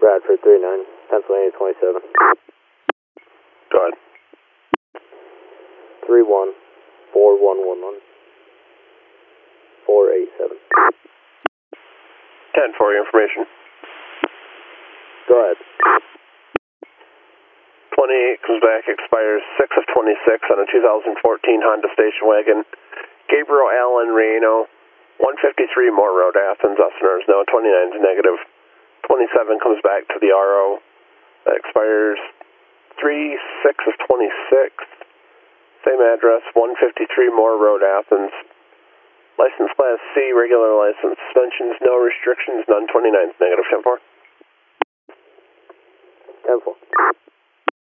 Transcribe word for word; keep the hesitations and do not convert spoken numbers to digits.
Bradford three nine, Pennsylvania twenty-seven. Go ahead. three one, four one one one, four eight seven. ten for your information. Go ahead. twenty-eight comes back, expires six of twenty-six on a two thousand fourteen Honda Station Wagon. Gabriel Allen Reno, one fifty-three Moore Road, Athens, Usners. No, twenty-nine is negative. twenty-seven comes back to the R O. That expires three six of twenty-six. Same address, one fifty-three Moore Road, Athens. License class C, regular license. Suspensions, no restrictions, none. twenty-nine is negative. ten four. ten four.